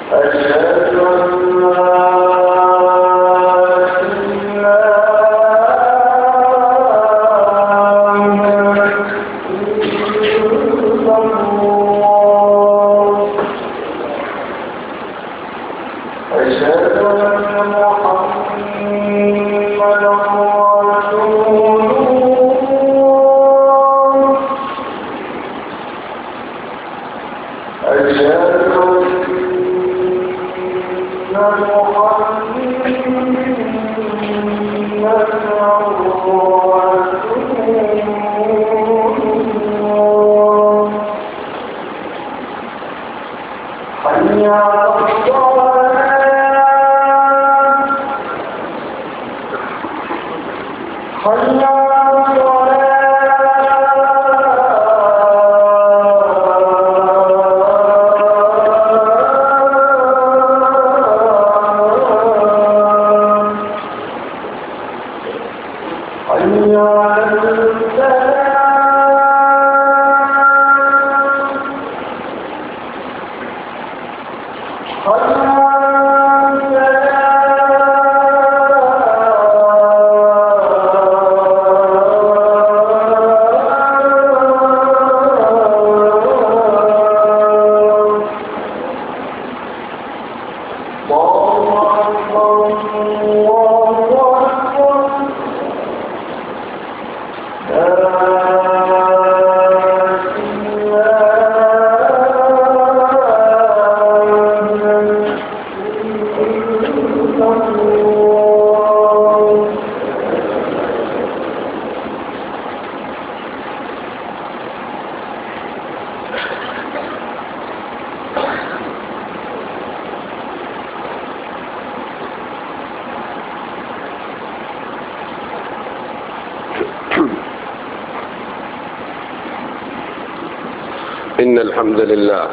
إن الحمد لله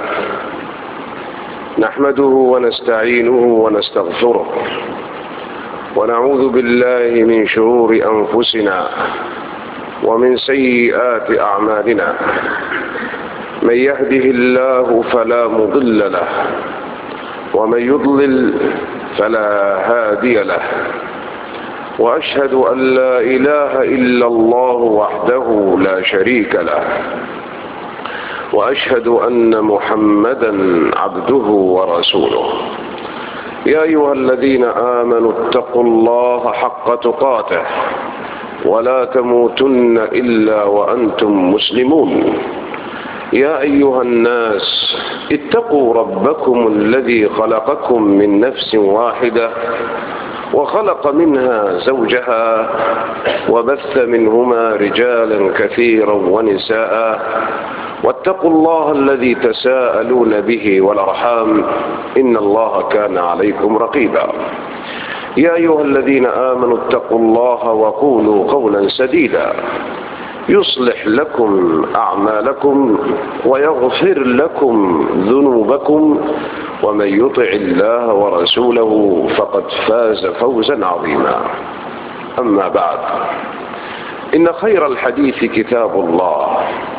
نحمده ونستعينه ونستغفره ونعوذ بالله من شرور أنفسنا ومن سيئات أعمالنا. من يهده الله فلا مضل له ومن يضلل فلا هادي له، وأشهد أن لا إله إلا الله وحده لا شريك له، وأشهد أن محمدا عبده ورسوله. يا أيها الذين آمنوا اتقوا الله حق تقاته ولا تموتن إلا وأنتم مسلمون. يا أيها الناس اتقوا ربكم الذي خلقكم من نفس واحدة وخلق منها زوجها وبث منهما رجالا كثيرا ونساء، واتقوا الله الذي تساءلون به والأرحام إن الله كان عليكم رقيبا. يا أيها الذين آمنوا اتقوا الله وقولوا قولا سديدا يصلح لكم أعمالكم ويغفر لكم ذنوبكم، ومن يطع الله ورسوله فقد فاز فوزا عظيما. أما بعد، إن خير الحديث كتاب الله،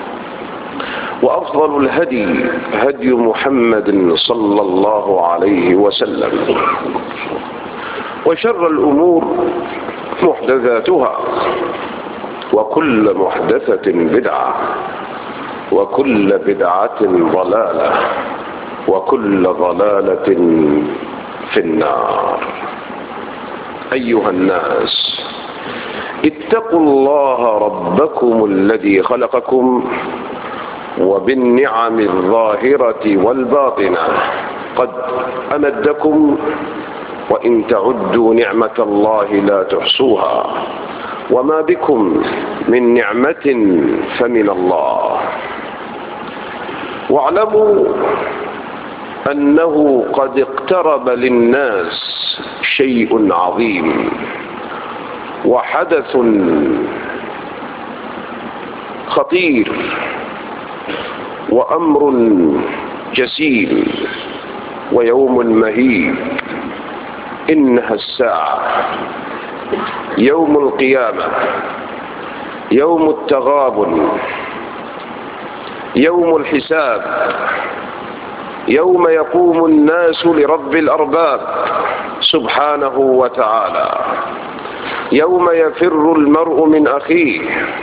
وأفضل الهدي هدي محمد صلى الله عليه وسلم، وشر الأمور محدثاتها، وكل محدثة بدعة، وكل بدعة ضلالة، وكل ضلالة في النار. أيها الناس اتقوا الله ربكم الذي خلقكم وبالنعم الظاهرة والباطنة قد أمدكم، وإن تعدوا نعمة الله لا تحصوها، وما بكم من نعمة فمن الله. واعلموا أنه قد اقترب للناس شيء عظيم وحدث خطير وأمر جسيم ويوم مهيب. إنها الساعة، يوم القيامة، يوم التغابن، يوم الحساب، يوم يقوم الناس لرب الأرباب سبحانه وتعالى، يوم يفر المرء من أخيه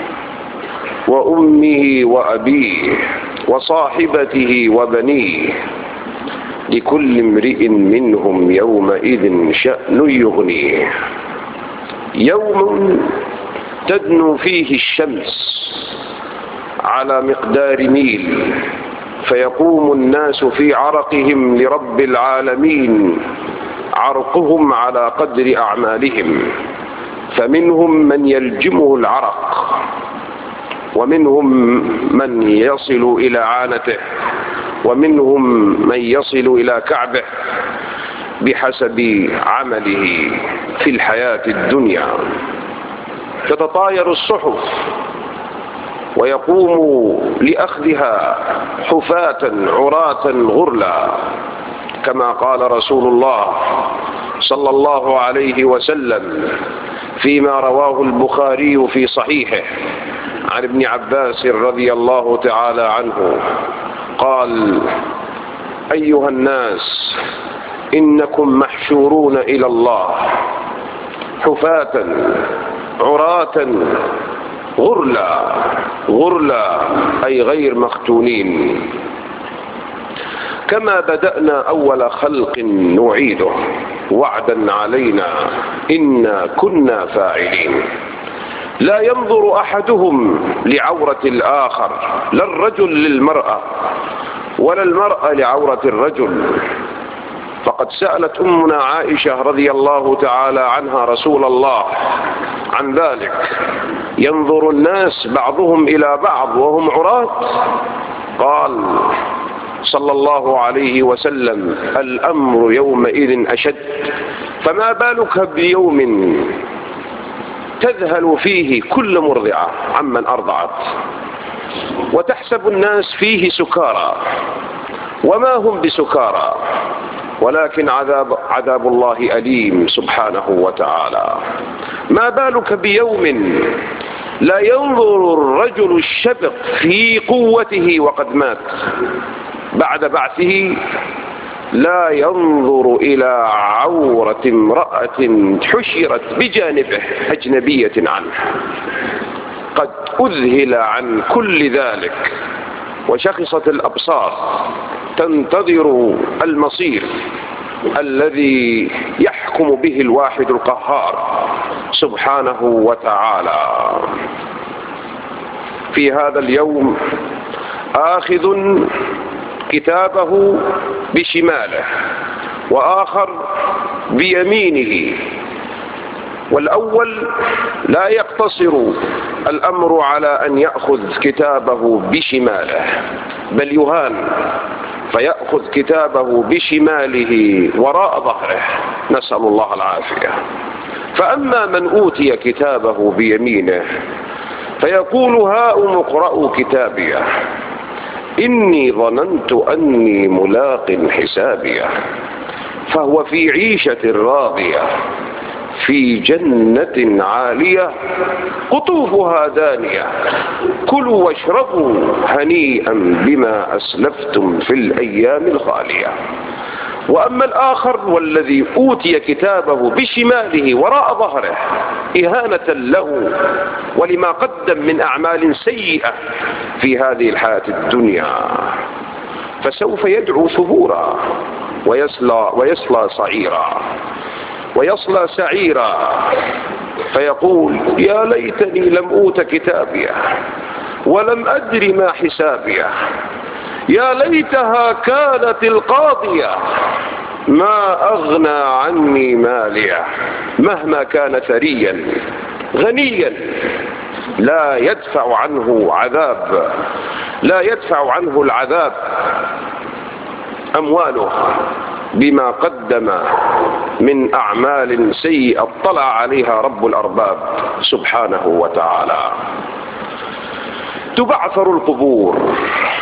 وأمه وأبيه وصاحبته وبنيه، لكل امرئ منهم يومئذ شأن يغنيه. يوم تدنو فيه الشمس على مقدار ميل، فيقوم الناس في عرقهم لرب العالمين، عرقهم على قدر أعمالهم، فمنهم من يلجمه العرق، ومنهم من يصل إلى عانته، ومنهم من يصل إلى كعبه بحسب عمله في الحياة الدنيا. تتطاير الصحف ويقوم لأخذها حفاة عراة غرلا، كما قال رسول الله صلى الله عليه وسلم فيما رواه البخاري في صحيحه عن ابن عباس رضي الله تعالى عنه قال: أيها الناس إنكم محشورون إلى الله حفاة عراة غرلا، غرلا أي غير مختونين، كما بدأنا أول خلق نعيده وعدا علينا إنا كنا فاعلين. لا ينظر أحدهم لعورة الآخر، لا الرجل للمرأة ولا المرأة لعورة الرجل. فقد سألت أمنا عائشة رضي الله تعالى عنها رسول الله عن ذلك: ينظر الناس بعضهم إلى بعض وهم عراة؟ قال صلى الله عليه وسلم: الأمر يومئذ أشد، فما بالك بيوم تذهل فيه كل مرضعة عمن أرضعت، وتحسب الناس فيه سكارى وما هم بسكارى، ولكن عذاب الله أليم سبحانه وتعالى. ما بالك بيوم لا ينظر الرجل الشبق في قوته وقد مات بعد بعثه، لا ينظر إلى عورة امرأة حشرت بجانبه أجنبية عنه، قد أذهل عن كل ذلك وشخصت الأبصار تنتظر المصير الذي يحكم به الواحد القهار سبحانه وتعالى. في هذا اليوم آخذ كتابه بشماله وآخر بيمينه، والأول لا يقتصر الأمر على أن يأخذ كتابه بشماله، بل يهان فيأخذ كتابه بشماله وراء ظهره، نسأل الله العافية. فأما من أوتي كتابه بيمينه فيقول: هاؤم اقرءوا كتابيه إني ظننت أني ملاق حسابيه، فهو في عيشة راضية في جنة عالية قطوفها دانية، كلوا واشربوا هنيئا بما أسلفتم في الأيام الخالية. وأما الآخر والذي أوتي كتابه بشماله وراء ظهره إهانة له ولما قدم من أعمال سيئة في هذه الحياة الدنيا، فسوف يدعو ثبورا ويصلى سعيرا، فيقول: يا ليتني لم أوت كتابيه ولم أدر ما حسابيه، يا ليتها كانت القاضية ما أغنى عني ماليه. مهما كان ثريا غنيا لا يدفع عنه العذاب أمواله بما قدم من أعمال سيئة اطلع عليها رب الأرباب سبحانه وتعالى. تبعثر القبور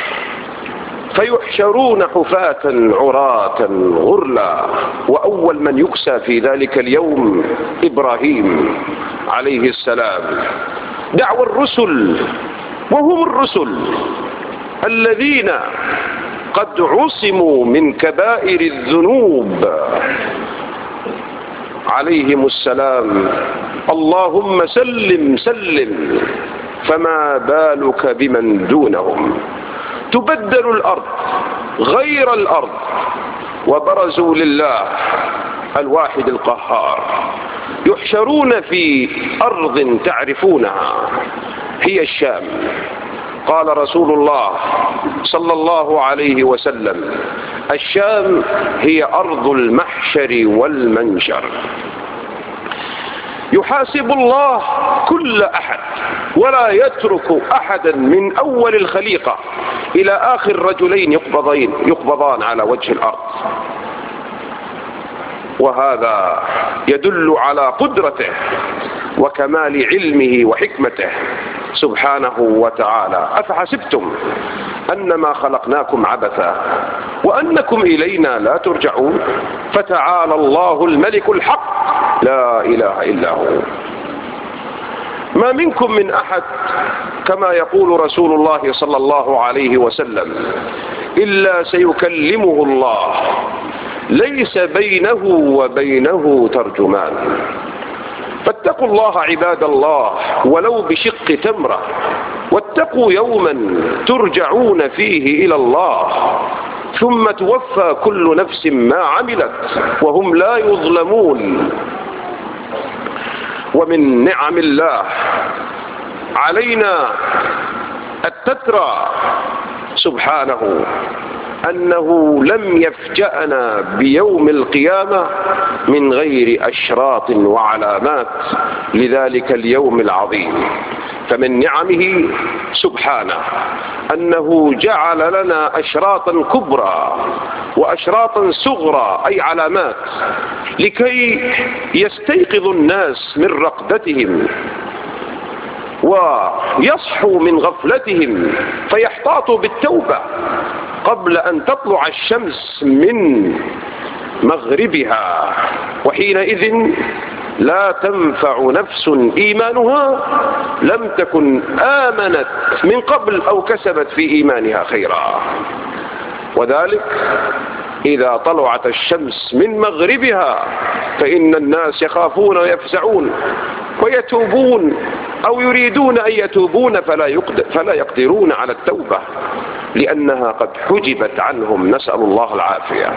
فيحشرون حفاة عراة غرلا، وأول من يكسى في ذلك اليوم إبراهيم عليه السلام. دعوى الرسل، وهم الرسل الذين قد عصموا من كبائر الذنوب عليهم السلام: اللهم سلم سلم، فما بالك بمن دونهم. تبدل الأرض غير الأرض وبرزوا لله الواحد القهار، يحشرون في أرض تعرفونها هي الشام. قال رسول الله صلى الله عليه وسلم: الشام هي أرض المحشر والمنشر. يحاسب الله كل أحد ولا يترك أحدا من أول الخليقة إلى آخر رجلين يقبضان على وجه الأرض. وهذا يدل على قدرته وكمال علمه وحكمته سبحانه وتعالى. أفحسبتم أنما خلقناكم عبثا وأنكم إلينا لا ترجعون، فتعالى الله الملك الحق لا إله إلا هو. ما منكم من أحد كما يقول رسول الله صلى الله عليه وسلم إلا سيكلمه الله ليس بينه وبينه ترجمان. فاتقوا الله عباد الله ولو بشق تمرة، واتقوا يوما ترجعون فيه إلى الله ثم توفى كل نفس ما عملت وهم لا يظلمون. ومن نعم الله علينا التترى سبحانه أنه لم يفجأنا بيوم القيامة من غير أشراط وعلامات لذلك اليوم العظيم. فمن نعمه سبحانه أنه جعل لنا أشراطا كبرى وأشراطا صغرى، أي علامات، لكي يستيقظ الناس من رقدتهم ويصحوا من غفلتهم فيحتاطوا بالتوبة قبل أن تطلع الشمس من مغربها، وحينئذ لا تنفع نفس إيمانها لم تكن آمنت من قبل أو كسبت في إيمانها خيرا. وذلك إذا طلعت الشمس من مغربها فإن الناس يخافون ويفزعون ويتوبون أو يريدون أن يتوبون فلا يقدرون على التوبة لأنها قد حجبت عنهم، نسأل الله العافية.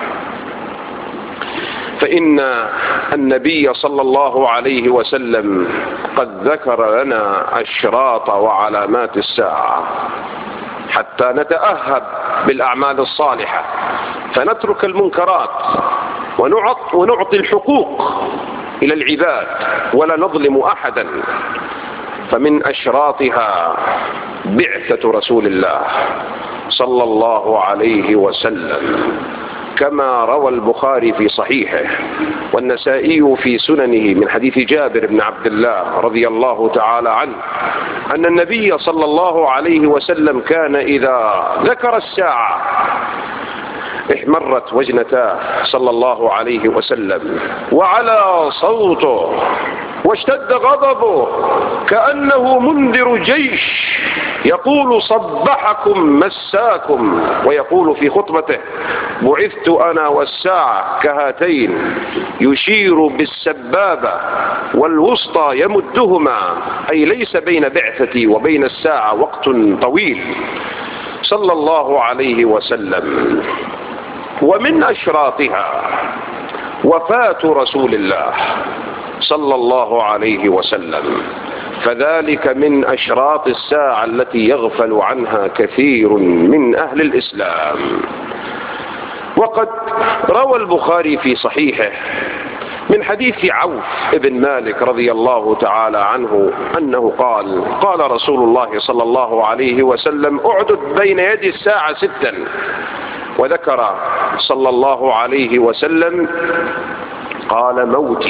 فإن النبي صلى الله عليه وسلم قد ذكر لنا أشراط وعلامات الساعة حتى نتأهب بالأعمال الصالحة فنترك المنكرات ونعطي الحقوق إلى العباد ولا نظلم أحدا. فمن أشراطها بعثة رسول الله صلى الله عليه وسلم كما روى البخاري في صحيحه والنسائي في سننه من حديث جابر بن عبد الله رضي الله تعالى عنه أن النبي صلى الله عليه وسلم كان إذا ذكر الساعة احمرت وجنتاه صلى الله عليه وسلم وعلى صوته واشتد غضبه كأنه منذر جيش يقول: صبحكم مساكم. ويقول في خطبته: بعثت أنا والساعة كهاتين، يشير بالسبابة والوسطى يمدهما، أي ليس بين بعثتي وبين الساعة وقت طويل صلى الله عليه وسلم. ومن أشراطها وفاة رسول الله صلى الله عليه وسلم، فذلك من أشراط الساعة التي يغفل عنها كثير من أهل الإسلام. وقد روى البخاري في صحيحه من حديث عوف بن مالك رضي الله تعالى عنه أنه قال: قال رسول الله صلى الله عليه وسلم: أعدد بين يدي الساعة 6. وذكر صلى الله عليه وسلم قال: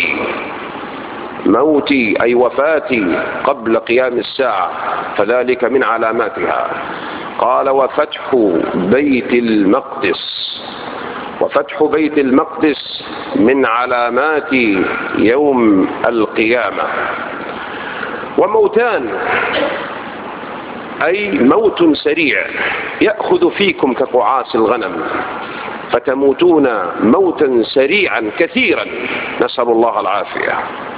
موتي أي وفاتي قبل قيام الساعة، فذلك من علاماتها. قال: وفتح بيت المقدس من علامات يوم القيامة. وموتان أي موت سريع يأخذ فيكم كقعاص الغنم فتموتون موتا سريعا كثيرا، نسأل الله العافية.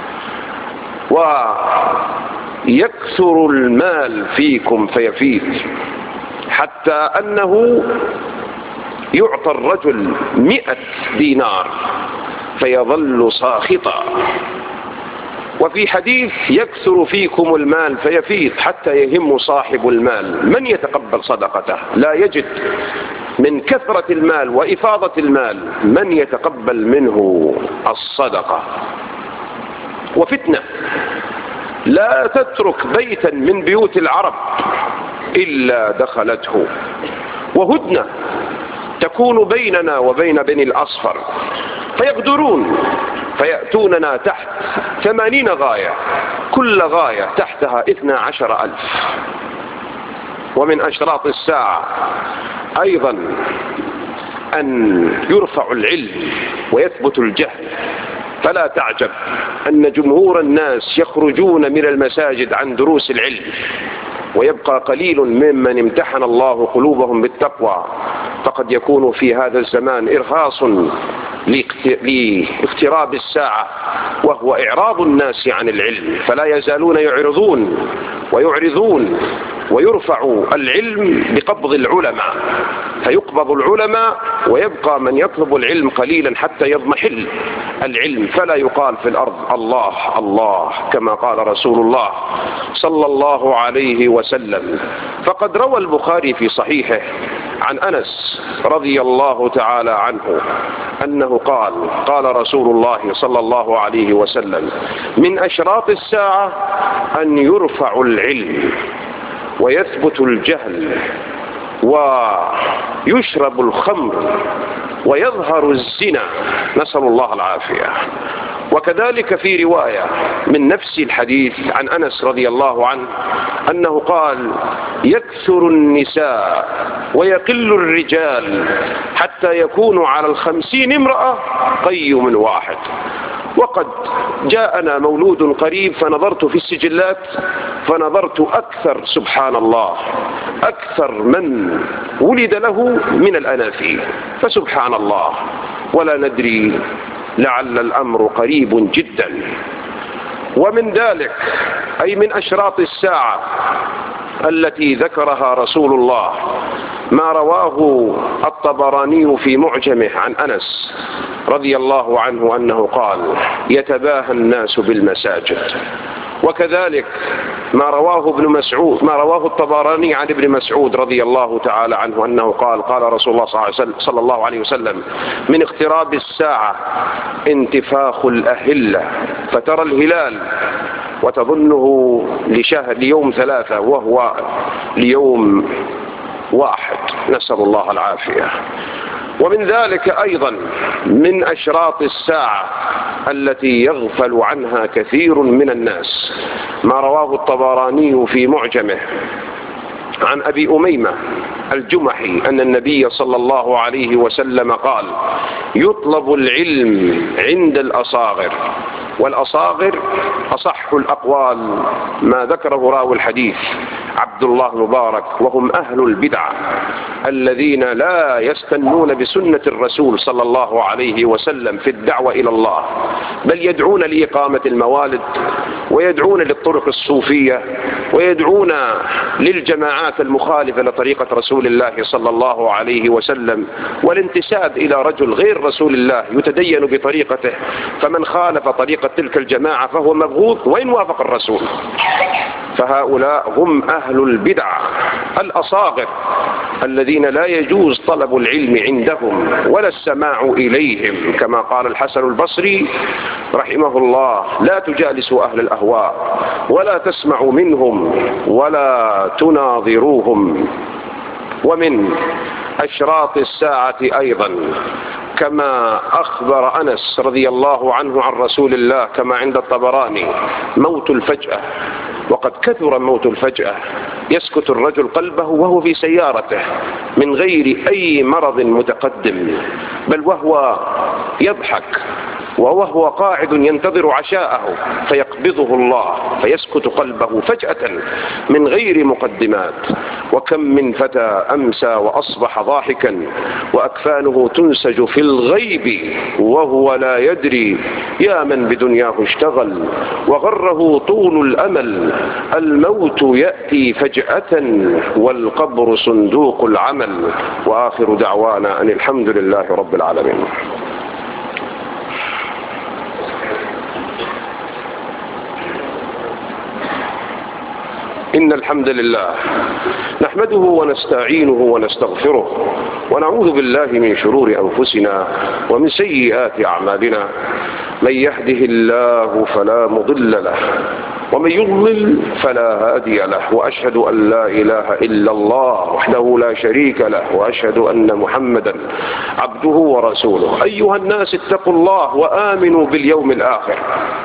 ويكثر المال فيكم فيفيد، حتى أنه يعطى الرجل 100 دينار فيظل ساخطا. وفي حديث يكثر فيكم المال فيفيض حتى يهم صاحب المال من يتقبل صدقته، لا يجد من كثرة المال وإفاضة المال من يتقبل منه الصدقة. وفتنة لا تترك بيتا من بيوت العرب إلا دخلته، وهدنة تكون بيننا وبين بني الأصفر فيغدرون فيأتوننا تحت 80 غاية، كل غاية تحتها 12,000. ومن أشراط الساعة أيضا أن يرفع العلم ويثبت الجهل، فلا تعجب أن جمهور الناس يخرجون من المساجد عن دروس العلم، ويبقى قليل ممن امتحن الله قلوبهم بالتقوى. فقد يكون في هذا الزمان إرهاص لاقتراب الساعة، وهو إعراض الناس عن العلم، فلا يزالون يعرضون ويرفع العلم بقبض العلماء، فيقبض العلماء ويبقى من يطلب العلم قليلا حتى يضمحل العلم، فلا يقال في الأرض الله الله كما قال رسول الله صلى الله عليه وسلم. فقد روى البخاري في صحيحه عن أنس رضي الله تعالى عنه أنه قال رسول الله صلى الله عليه وسلم: من أشراط الساعة أن يرفع العلم ويثبت الجهل ويشرب الخمر ويظهر الزنا، نسأل الله العافية. وكذلك في رواية من نفس الحديث عن أنس رضي الله عنه أنه قال: يكثر النساء ويقل الرجال حتى يكون على 50 امرأة قيم واحد. وقد جاءنا مولود قريب فنظرت في السجلات فنظرت أكثر، سبحان الله، أكثر من ولد له من الأناثيل، فسبحان الله، ولا ندري، لعل الأمر قريب جدا. ومن ذلك أي من أشراط الساعة التي ذكرها رسول الله ما رواه الطبراني في معجمه عن أنس رضي الله عنه أنه قال: يتباهى الناس بالمساجد. وكذلك ما رواه الطبراني عن ابن مسعود رضي الله تعالى عنه أنه قال رسول الله صلى الله عليه وسلم: من اقتراب الساعة انتفاخ الأهلة، فترى الهلال وتظنه ليوم 3 وهو ليوم 1، نسأل الله العافية. ومن ذلك أيضا من أشراط الساعة التي يغفل عنها كثير من الناس ما رواه الطبراني في معجمه عن أبي أميمة الجمحي أن النبي صلى الله عليه وسلم قال: يطلب العلم عند الأصاغر، والأصاغر أصح الأقوال ما ذكره راوي الحديث عبد الله المبارك، وهم أهل البدع الذين لا يستنون بسنة الرسول صلى الله عليه وسلم في الدعوة إلى الله، بل يدعون لإقامة الموالد، ويدعون للطرق الصوفية، ويدعون للجماعات المخالفة لطريقة رسول الله صلى الله عليه وسلم، والانتساب إلى رجل غير رسول الله يتدين بطريقته، فمن خالف طريقة تلك الجماعة فهو مبغوض وإن وافق الرسول. فهؤلاء هم أهل البدع الأصاغر الذين لا يجوز طلب العلم عندهم ولا السماع إليهم، كما قال الحسن البصري رحمه الله: لا تجالسوا أهل الأهواء ولا تسمعوا منهم ولا تناظروهم. ومن أشراط الساعة أيضا كما أخبر أنس رضي الله عنه عن رسول الله كما عند الطبراني: موت الفجأة. وقد كثر موت الفجأة، يسكت الرجل قلبه وهو في سيارته من غير أي مرض متقدم، بل وهو يضحك وهو قاعد ينتظر عشاءه فيقبضه الله فيسكت قلبه فجأة من غير مقدمات. وكم من فتى أمسى وأصبح ضاحكا وأكفانه تنسج في الغيب وهو لا يدري، يا من بدنياه اشتغل وغره طول الأمل. الموت يأتي فجأة والقبر صندوق العمل. وآخر دعوانا أن الحمد لله رب العالمين. إن الحمد لله نحمده ونستعينه ونستغفره ونعوذ بالله من شرور أنفسنا ومن سيئات أعمالنا. من يهده الله فلا مضل له ومن يضلل فلا هادي له. وأشهد أن لا إله إلا الله وحده لا شريك له وأشهد أن محمدا عبده ورسوله. أيها الناس اتقوا الله وآمنوا باليوم الآخر،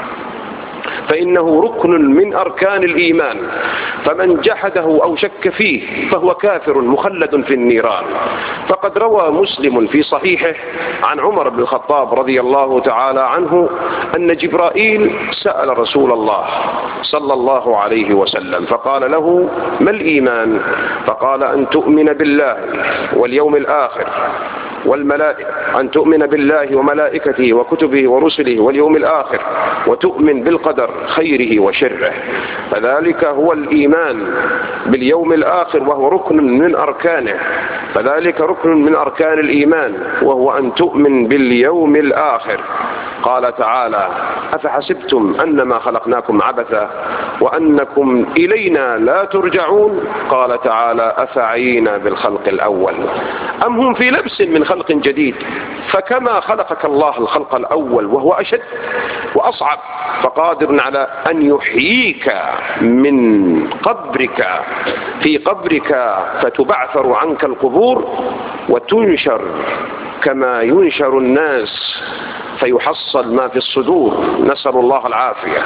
فإنه ركن من أركان الإيمان، فمن جحده أو شك فيه فهو كافر مخلد في النيران. فقد روى مسلم في صحيحه عن عمر بن الخطاب رضي الله تعالى عنه أن جبرائيل سأل رسول الله صلى الله عليه وسلم فقال له: ما الإيمان؟ فقال: أن تؤمن بالله واليوم الآخر والملائكة، أن تؤمن بالله وملائكته وكتبه ورسله واليوم الآخر، وتؤمن بالقدر خيره وشره. فذلك هو الإيمان باليوم الآخر وهو ركن من أركانه، فذلك ركن من أركان الإيمان وهو أن تؤمن باليوم الآخر. قال تعالى: أفحسبتم أنما خلقناكم عبثا وأنكم إلينا لا ترجعون. قال تعالى: أفعينا بالخلق الأول أم هم في لبس من خلق جديد. فكما خلقك الله الخلق الأول وهو أشد وأصعب، فقادر على أن يحييك من قبرك في قبرك فتبعثر عنك القبور وتنشر كما ينشر الناس فيحصل ما في الصدور، نسأل الله العافية.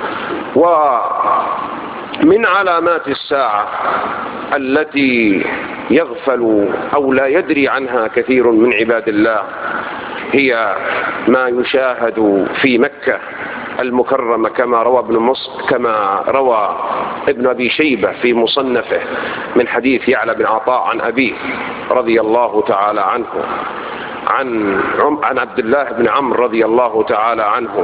ومن علامات الساعة التي يغفل أو لا يدري عنها كثير من عباد الله هي ما يشاهد في مكة المكرمة كما روى ابن أبي شيبة في مصنفه من حديث يعلى بن عطاء عن أبيه رضي الله تعالى عنه عن عبد الله بن عمرو رضي الله تعالى عنه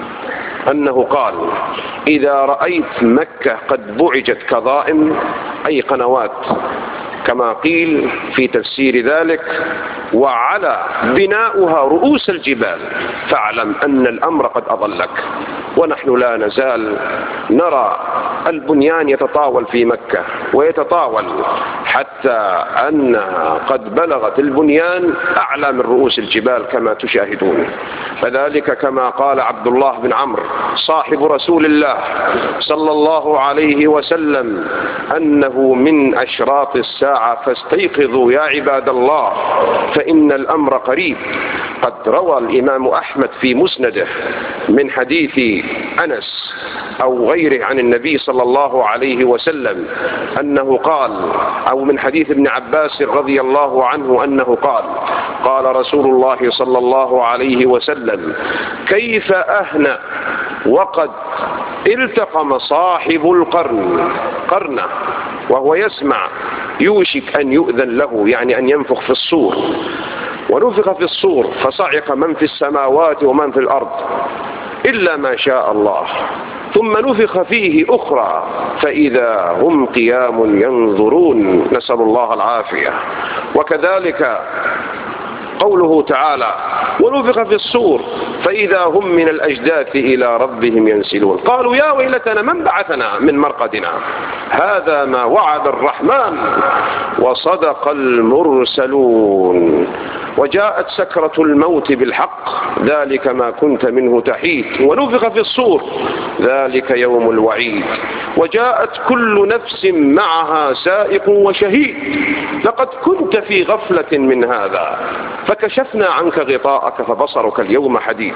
أنه قال: إذا رأيت مكة قد بعجت كظائم، أي قنوات كما قيل في تفسير ذلك، وعلى بناؤها رؤوس الجبال، فاعلم أن الأمر قد أضلك. ونحن لا نزال نرى البنيان يتطاول في مكة ويتطاول حتى أنها قد بلغت البنيان أعلى من رؤوس الجبال كما تشاهدون. فذلك كما قال عبد الله بن عمرو صاحب رسول الله صلى الله عليه وسلم أنه من أشراط الساعة فاستيقظوا يا عباد الله فإن الأمر قريب. قد روى الإمام أحمد في مسنده من حديث أنس أو غيره عن النبي صلى الله عليه وسلم أنه قال، أو من حديث ابن عباس رضي الله عنه أنه قال: قال رسول الله صلى الله عليه وسلم: كيف أهنأ وقد التقم صاحب القرن قرنه وهو يسمع يوشك أن يؤذن له، يعني أن ينفخ في الصور. ونفخ في الصور فصعق من في السماوات ومن في الأرض إلا ما شاء الله، ثم نفخ فيه أخرى فإذا هم قيام ينظرون، نسأل الله العافية. وكذلك قوله تعالى: ونفخ في الصور فإذا هم من الأجداث إلى ربهم ينسلون. قالوا: يا ويلتنا من بعثنا من مرقدنا، هذا ما وعد الرحمن وصدق المرسلون. وجاءت سكرة الموت بالحق، ذلك ما كنت منه تحيد. ونفخ في الصور، ذلك يوم الوعيد. وجاءت كل نفس معها سائق وشهيد. لقد كنت في غفلة من هذا فكشفنا عنك غطاءك فبصرك اليوم حديد.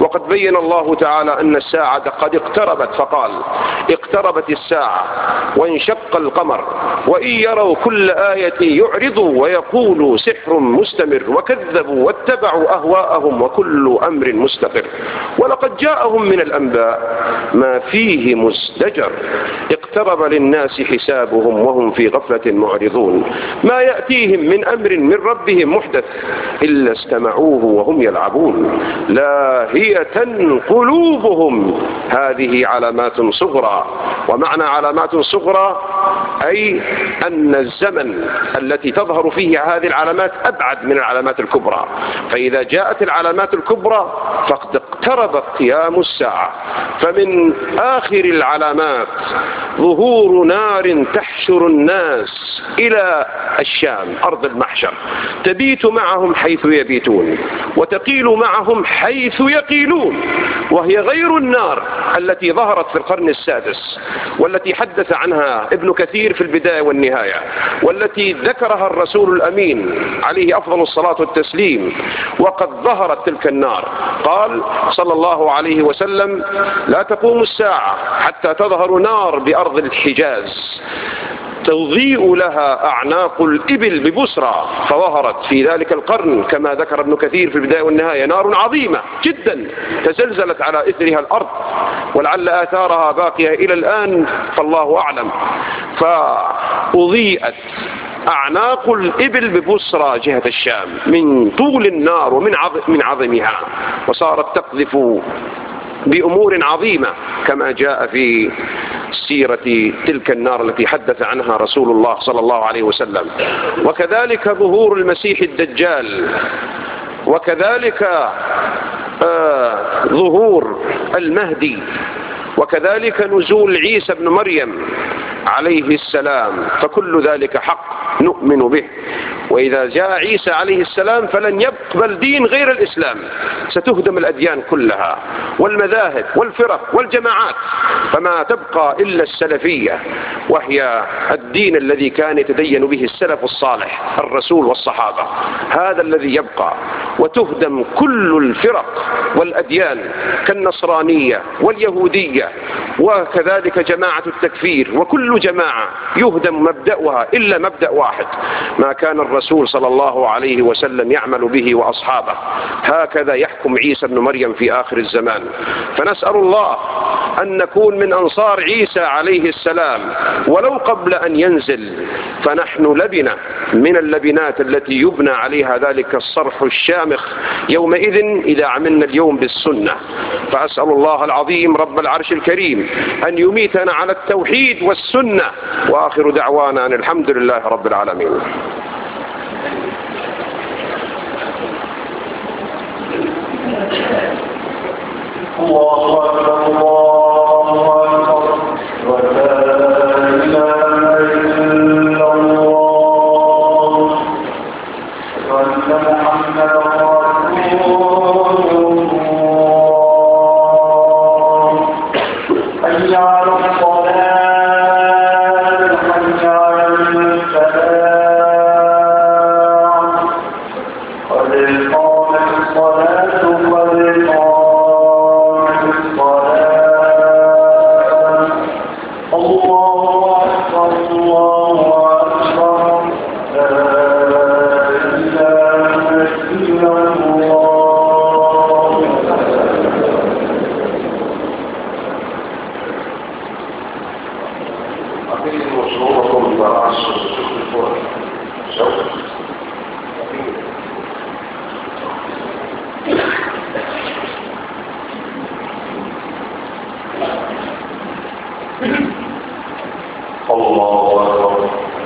وقد بين الله تعالى أن الساعة قد اقتربت، فقال: اقتربت الساعة وانشق القمر وإن يروا كل آية يعرضوا ويقولوا سحر مستمر وكذبوا واتبعوا أهواءهم وكل أمر مستقر ولقد جاءهم من الأنباء ما فيه مزدجر اقترب للناس حسابهم وهم في غفلة معرضون ما يأتيهم من أمر من ربهم محدث إلا استمعوه وهم يلعبون لاهية قلوبهم هذه علامات صغرى. ومعنى علامات صغرى أي أن الزمن التي تظهر فيه هذه العلامات أبعد من العلامات الكبرى، فإذا جاءت العلامات الكبرى فقد اقترب قيام الساعة. فمن آخر العلامات ظهور نار تحشر الناس إلى الشام أرض المحشر، تبيت معهم حيث يبيتون وتقيل معهم حيث يقيلون، وهي غير النار التي ظهرت في القرن السادس والتي حدث عنها ابن كثير في البداية والنهاية، والتي ذكرها الرسول الأمين عليه أفضل الصلاة والتسليم. وقد ظهرت تلك النار، قال صلى الله عليه وسلم: لا تقوم الساعة حتى تظهر نار بأرض الحجاز تضيء لها أعناق الإبل ببصرى، فظهرت في ذلك القرن كما ذكر ابن كثير في البداية والنهاية نار عظيمة جدا تزلزلت على إثرها الأرض ولعل آثارها باقية إلى الآن فالله أعلم، فأضيئت أعناق الإبل ببصرى جهة الشام من طول النار ومن عظمها، وصارت تقذف بأمور عظيمة كما جاء في سيرة تلك النار التي حدث عنها رسول الله صلى الله عليه وسلم. وكذلك ظهور المسيح الدجال، وكذلك ظهور المهدي، وكذلك نزول عيسى بن مريم عليه السلام، فكل ذلك حق نؤمن به. وإذا جاء عيسى عليه السلام فلن يقبل دين غير الإسلام، ستهدم الأديان كلها والمذاهب والفرق والجماعات، فما تبقى إلا السلفية، وهي الدين الذي كان يتدين به السلف الصالح الرسول والصحابة، هذا الذي يبقى. وتهدم كل الفرق والأديان كالنصرانية واليهودية وكذلك جماعة التكفير، وكل جماعة يهدم مبدأها إلا مبدأ واحد ما كان الرسول صلى الله عليه وسلم يعمل به وأصحابه. هكذا يحكم عيسى بن مريم في آخر الزمان، فنسأل الله أن نكون من أنصار عيسى عليه السلام ولو قبل أن ينزل، فنحن لبنة من اللبنات التي يبنى عليها ذلك الصرح الشامخ يومئذ إذا عملنا اليوم بالسنة. فأسأل الله العظيم رب العرش الكريم أن يميتنا على التوحيد والسنة، وآخر دعوانا أن الحمد لله رب العالمين. الله أكبر الله أكبر ولا إله إلا الله وأن محمدا رسول الله. حي على الصلاة حي على الفلاح قد قامت الصلاة قد قامت الصلاة. الله أكبر الله أكبر لا إله إلا الله. أقيموا صوركم برأسكم تخلفون سوف الله أكبر.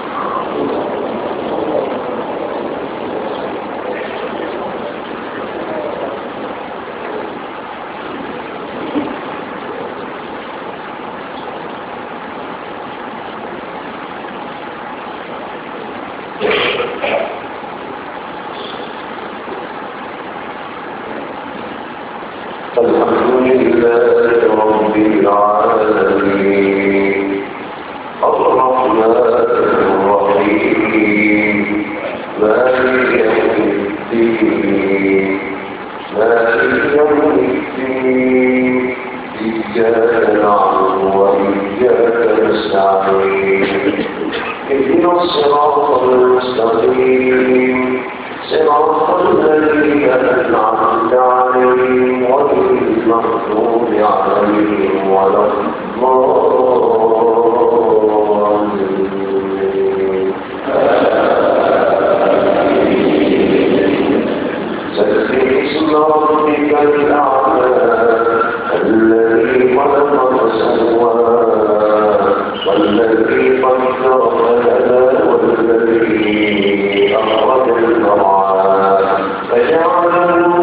الحمد لله رب العالمين الرحمن الرحيم مالك يوم الدين مالك يوم الدين المغضوب عليهم ولا الضالين. سبح اسم ربك الأعلى الذي خلق فسوى والذي قدر فهدى والذي أخرج المرعى فجعله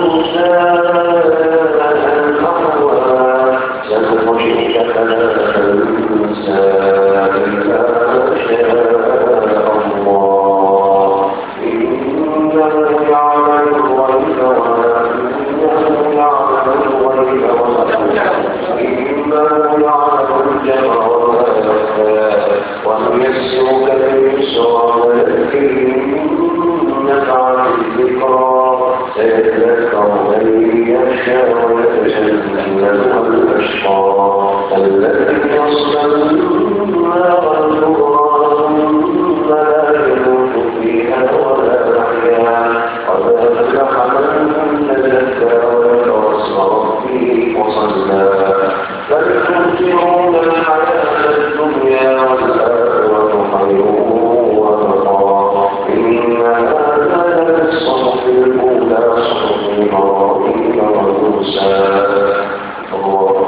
غثاء أحوى سنقرئك فلا تنسى إلا ما شاء الله إنه يعلم الغيب ونيسرك لليسرى وذكر نفعت الذكرى سيذكر من يخشى ويتجنبها الأشقى الذي يصلى النار الكبرى ثم لا يموت فيها ولا يحيا قد أفلح من تزكى وذكر اسم ربه وصلى بل تؤثرون الحياة الدنيا والآخرة خير وأبقى إن هذا للصحف الأولى صحف إبراهيم وموسى. الله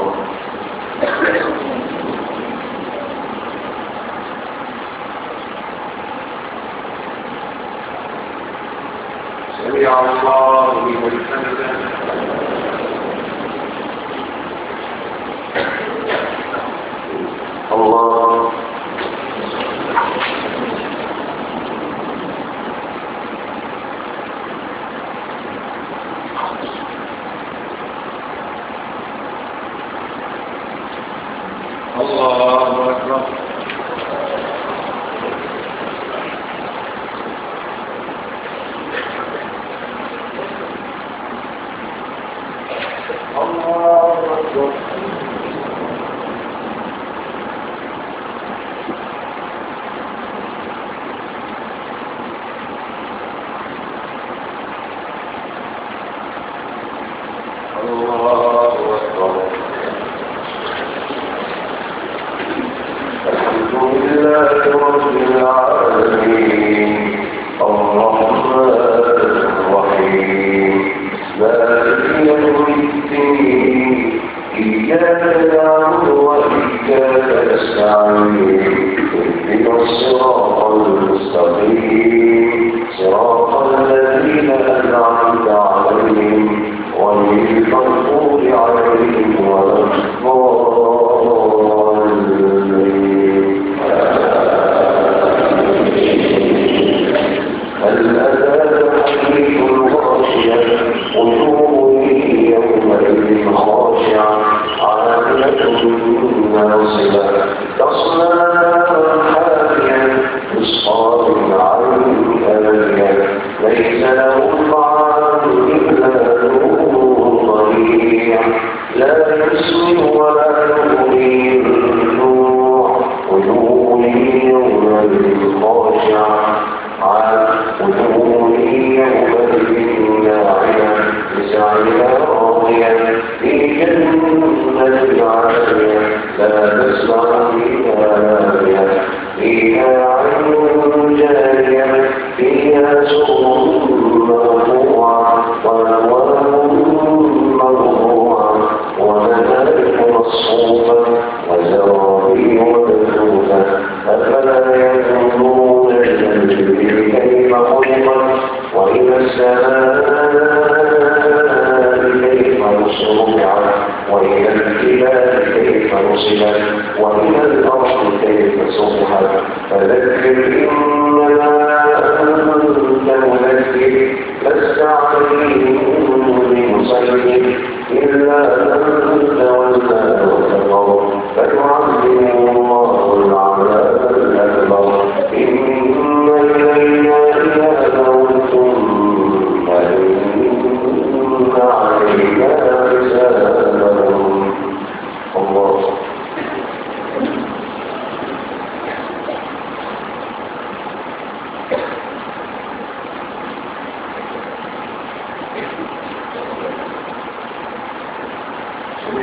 سمع الله لمن حمده. الله الله أكبر. الله أكبر.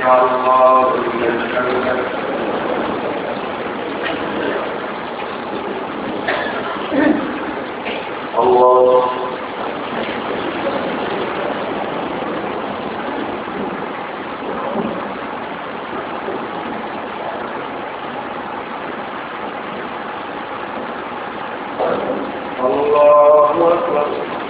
سمع الله لمن حمده. الله أكبر.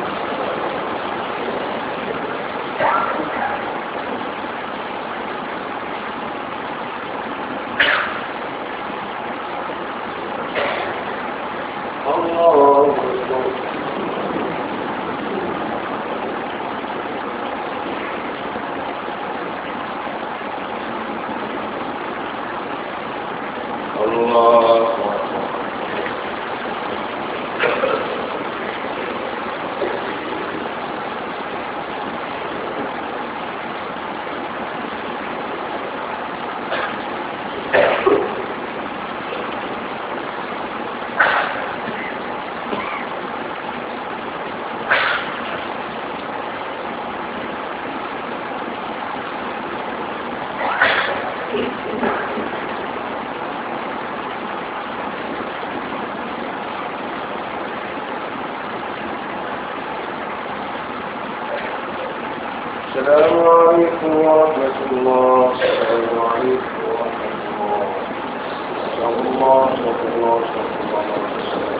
السلام عليكم ورحمة الله. السلام عليكم ورحمة الله. صلى الله صلى الله صلى الله عليه وسلم.